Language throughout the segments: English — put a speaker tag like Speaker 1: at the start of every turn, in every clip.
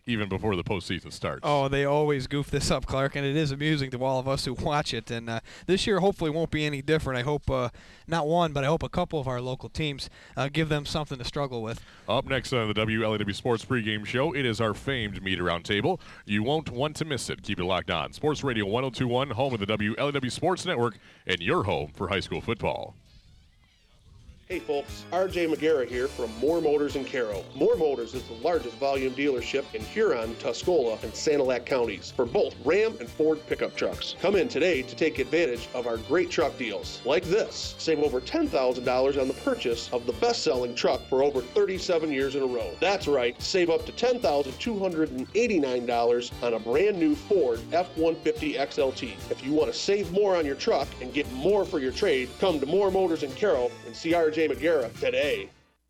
Speaker 1: even before the postseason starts.
Speaker 2: Oh, they always goof this up, Clark, and it is amusing to all of us who watch it. And this year hopefully won't be any different. I hope not one, but I hope a couple of our local teams give them something to struggle with.
Speaker 1: Up next on the WLAW Sports pregame show, it is our famed Media Roundtable. You won't want to miss it. Keep it locked on. Sports Radio 102.1, home of the WLAW Sports Network, and your home for high school football.
Speaker 3: Hey folks, RJ McGarrett here from Moore Motors in Caro. Moore Motors is the largest volume dealership in Huron, Tuscola, and Sanilac counties for both Ram and Ford pickup trucks. Come in today to take advantage of our great truck deals, like this. Save over $10,000 on the purchase of the best-selling truck for over 37 years in a row. That's right, save up to $10,289 on a brand new Ford F-150 XLT. If you want to save more on your truck and get more for your trade, come to Moore Motors in Caro and see RJ McGarrett today.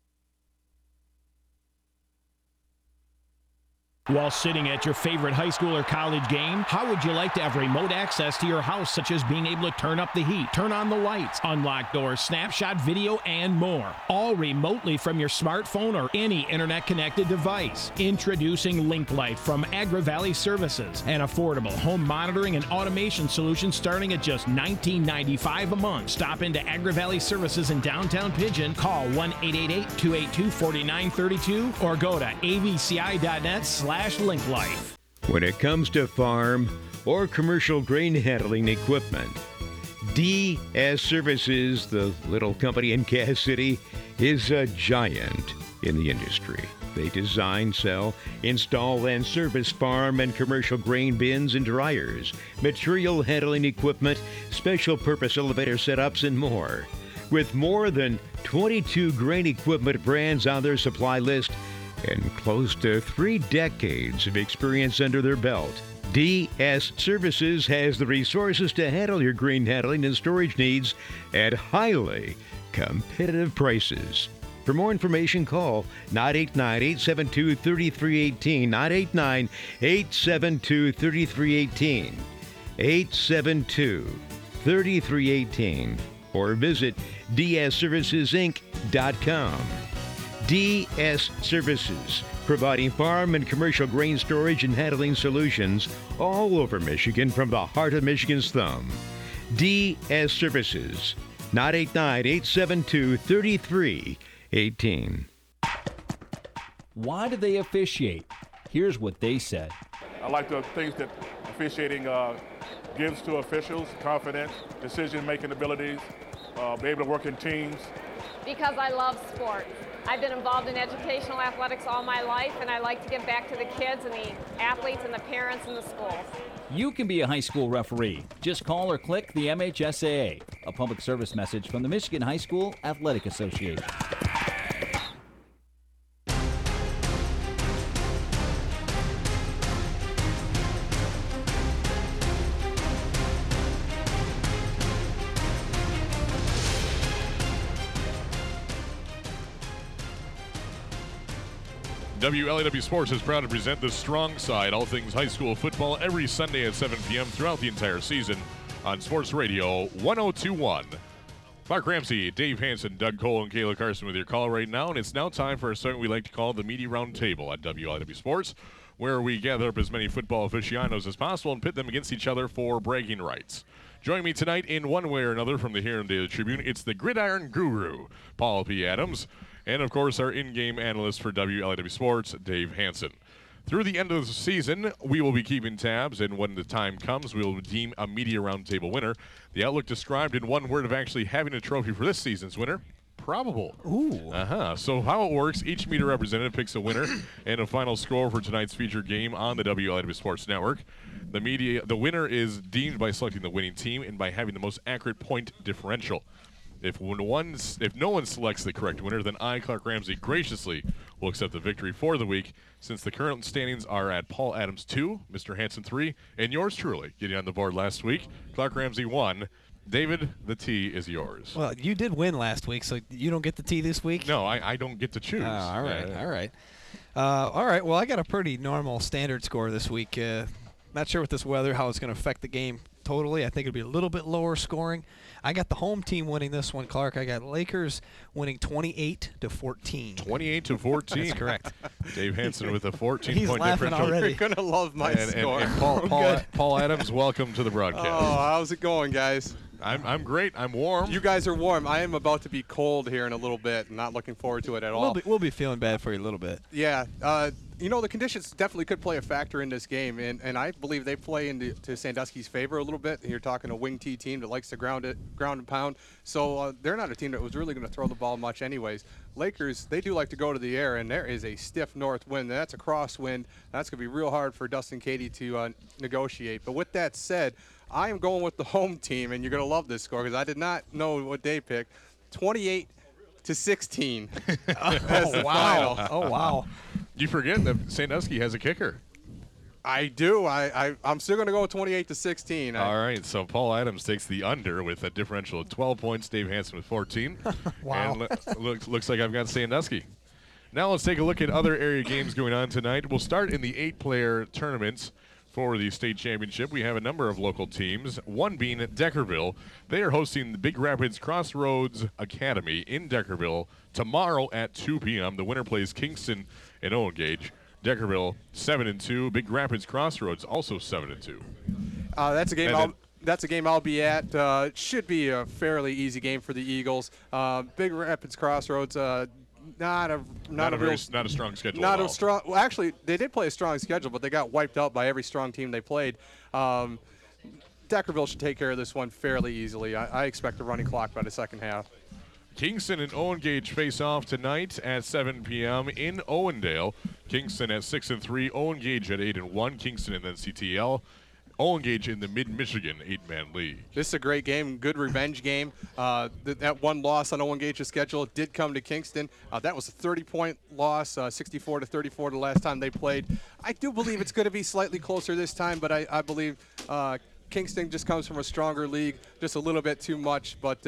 Speaker 4: While sitting at your favorite high school or college game, how would you like to have remote access to your house, such as being able to turn up the heat, turn on the lights, unlock doors, snapshot video, and more? All remotely from your smartphone or any internet-connected device. Introducing LinkLight from Agri-Valley Services, an affordable home monitoring and automation solution starting at just $19.95 a month. Stop into Agri-Valley Services in downtown Pigeon. Call 1-888-282-4932 or go to avci.net/LinkLife.
Speaker 5: When it comes to farm or commercial grain handling equipment, DS Services, the little company in Cass City, is a giant in the industry. They design, sell, install, and service farm and commercial grain bins and dryers, material handling equipment, special purpose elevator setups, and more. With more than 22 grain equipment brands on their supply list, and close to 3 decades of experience under their belt, DS Services has the resources to handle your grain handling and storage needs at highly competitive prices. For more information, call 989-872-3318, 989-872-3318, 872-3318, or visit dsservicesinc.com. DS Services, providing farm and commercial grain storage and handling solutions all over Michigan from the heart of Michigan's thumb. DS Services, 989-872-3318.
Speaker 6: Why do they officiate? Here's what they said.
Speaker 7: I like the things that officiating gives to officials: confidence, decision-making abilities, be able to work in teams.
Speaker 8: Because I love sports. I've been involved in educational athletics all my life, and I like to give back to the kids and the athletes and the parents and the schools.
Speaker 6: You can be a high school referee. Just call or click the MHSAA, a public service message from the Michigan High School Athletic Association.
Speaker 1: WLAW Sports is proud to present The Strong Side, all things high school football, every Sunday at 7 p.m. throughout the entire season on Sports Radio 102.1. Clark Ramsey, Dave Hanson, Doug Cole, and Kayla Carson with your call right now, and it's now time for a segment we like to call the Media Roundtable at WLAW Sports, where we gather up as many football aficionados as possible and pit them against each other for bragging rights. Joining me tonight in one way or another from the Huron Daily Tribune, it's the Gridiron Guru, Paul P. Adams, and, of course, our in-game analyst for WLAW Sports, Dave Hanson. Through the end of the season, we will be keeping tabs, and when the time comes, we will deem a Media Roundtable winner. The outlook described in one word of actually having a trophy for this season's winner: probable.
Speaker 2: Ooh.
Speaker 1: So how it works, each media representative picks a winner and a final score for tonight's featured game on the WLAW Sports Network. The winner is deemed by selecting the winning team and by having the most accurate point differential. If no one selects the correct winner, then I, Clark Ramsey, graciously will accept the victory for the week, since the current standings are at Paul Adams 2, Mr. Hanson 3, and yours truly getting on the board last week. Clark Ramsey 1. David, the T is yours.
Speaker 2: Well, you did win last week, so you don't get the T this week?
Speaker 1: No, I don't get to choose.
Speaker 2: All right. All right, well, I got a pretty normal standard score this week. Not sure with this weather how it's going to affect the game totally. I think it'll be a little bit lower scoring. I got the home team winning this one, Clark. I got Lakers winning 28-14.
Speaker 1: 28-14.
Speaker 2: That's correct.
Speaker 1: Dave Hansen with a 14-point
Speaker 2: He's laughing
Speaker 1: differential.
Speaker 2: already.
Speaker 9: You're going to love my score.
Speaker 1: And Paul Adams, welcome to the broadcast.
Speaker 9: Oh, how's it going, guys?
Speaker 1: I'm great. I'm warm.
Speaker 9: You guys are warm. I am about to be cold here in a little bit. Not looking forward to it at all.
Speaker 2: We'll be feeling bad for you a little bit.
Speaker 9: Yeah. The conditions definitely could play a factor in this game, and I believe they play into Sandusky's favor a little bit. You're talking a wing T team that likes to ground and pound, so they're not a team that was really going to throw the ball much anyways. Lakers, they do like to go to the air, and there is a stiff north wind. That's a crosswind. That's going to be real hard for Dustin Cady to negotiate. But with that said, I am going with the home team, and you're going to love this score because I did not know what they picked. 28-16.
Speaker 2: Oh, wow. Oh, wow.
Speaker 1: You forget that Sandusky has a kicker.
Speaker 9: I do. I'm still going to go with 28-16.
Speaker 1: All right, so Paul Adams takes the under with a differential of 12 points. Dave Hansen with 14.
Speaker 2: Wow.
Speaker 1: And looks like I've got Sandusky. Now let's take a look at other area games going on tonight. We'll start in the 8-player tournaments for the state championship. We have a number of local teams, one being Deckerville. They are hosting the Big Rapids Crossroads Academy in Deckerville tomorrow at 2 p.m. The winner plays Kingston and Owen Gage. Deckerville 7-2. Big Rapids Crossroads also 7-2.
Speaker 9: That's a game. That's a game I'll be at. It should be a fairly easy game for the Eagles. Big Rapids Crossroads. Not a
Speaker 1: strong schedule.
Speaker 9: Not
Speaker 1: at all.
Speaker 9: a strong. Well, actually, they did play a strong schedule, but they got wiped out by every strong team they played. Deckerville should take care of this one fairly easily. I expect a running clock by the second half.
Speaker 1: Kingston and Owen Gage face off tonight at 7 p.m. in Owendale. Kingston at 6-3, Owen Gage at 8-1. Kingston and then CTL. Owen Gage in the Mid-Michigan 8-man league.
Speaker 9: This is a great game, good revenge game. That one loss on Owen Gage's schedule did come to Kingston. That was a 30-point loss, 64-34 the last time they played. I do believe it's going to be slightly closer this time, but I believe Kingston just comes from a stronger league, just a little bit too much. But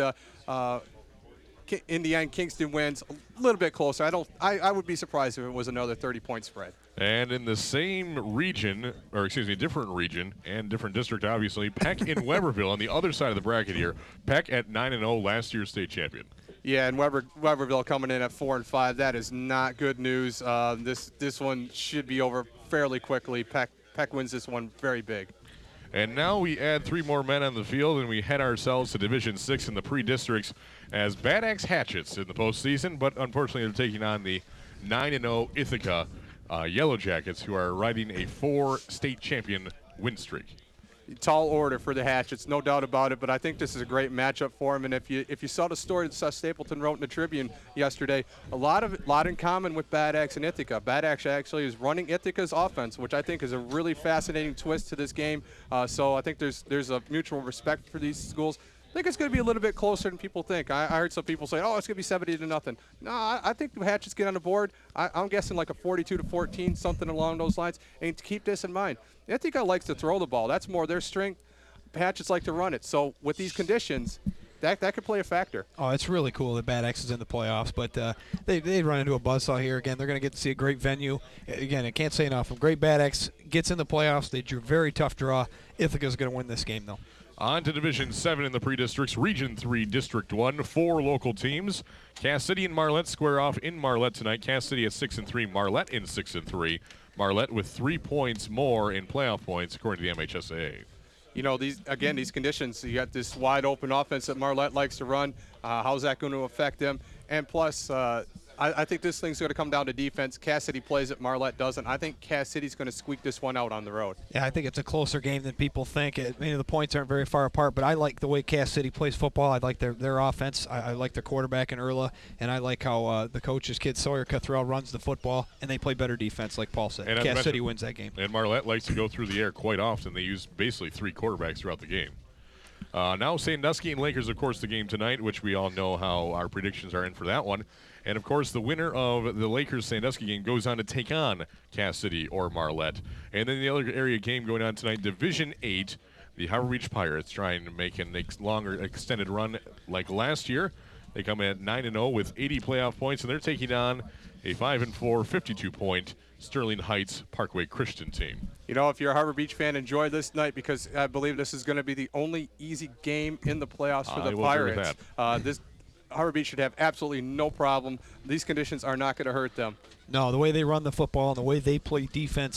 Speaker 9: in the end, Kingston wins a little bit closer. I would be surprised if it was another 30-point spread.
Speaker 1: And in the same region, or excuse me, different region and different district, obviously, Peck in Weberville on the other side of the bracket here. Peck at 9-0, last year's state champion.
Speaker 9: Yeah, and Weberville coming in at 4-5. That is not good news. This one should be over fairly quickly. Peck wins this one very big.
Speaker 1: And now we add 3 more men on the field, and we head ourselves to Division 6 in the pre-districts as Bad Axe Hatchets in the postseason, but unfortunately they're taking on the 9-0 Ithaca Yellow Jackets, who are riding a 4-state champion win streak.
Speaker 9: Tall order for the Hatchets, no doubt about it, but I think this is a great matchup for them. And if you saw the story that Seth Stapleton wrote in the Tribune yesterday, a lot in common with Bad Axe and Ithaca. Bad Axe actually is running Ithaca's offense, which I think is a really fascinating twist to this game. So I think there's a mutual respect for these schools. I think it's going to be a little bit closer than people think. I heard some people say, oh, it's going to be 70-0. No, I think the Hatchets get on the board. I'm guessing like a 42-14, something along those lines. And to keep this in mind, Ithaca likes to throw the ball. That's more their strength. Hatchets like to run it. So with these conditions, that could play a factor.
Speaker 2: Oh, it's really cool that Bad Axe is in the playoffs, but they run into a buzzsaw here. Again, they're going to get to see a great venue. Again, I can't say enough. If Great Bad Axe gets in the playoffs, they drew a very tough draw. Ithaca's going to win this game, though.
Speaker 1: On to Division 7 in the pre-districts. Region 3, District 1, 4 local teams. Cass City and Marlette square off in Marlette tonight. Cass City at 6-3, Marlette in 6-3. Marlette with 3 points more in playoff points, according to the MHSAA.
Speaker 9: You know, these conditions, you got this wide open offense that Marlette likes to run. How's that going to affect them? And plus, I think this thing's going to come down to defense. Cass City plays it, Marlette doesn't. I think Cass City's going to squeak this one out on the road.
Speaker 2: Yeah, I think it's a closer game than people think. The points aren't very far apart, but I like the way Cass City plays football. I like their offense. I like their quarterback in Erla, and I like how the coach's kid Sawyer Cuthrell runs the football, and they play better defense, like Paul said. Cass City wins that game.
Speaker 1: And Marlette likes to go through the air quite often. They use basically 3 quarterbacks throughout the game. Now Sandusky and Lakers, of course, the game tonight, which we all know how our predictions are in for that one. And, of course, the winner of the Lakers-Sandusky game goes on to take on Cass City or Marlette. And then the other area game going on tonight, Division 8, the Harbor Beach Pirates trying to make a longer extended run like last year. They come in at 9-0 with 80 playoff points, and they're taking on a 5-4, 52-point Sterling Heights Parkway Christian team.
Speaker 9: You know, if you're a Harbor Beach fan, enjoy this night because I believe this is going to be the only easy game in the playoffs for the Pirates. This Harbor Beach should have absolutely no problem. These conditions are not going to hurt them.
Speaker 2: No, the way they run the football and the way they play defense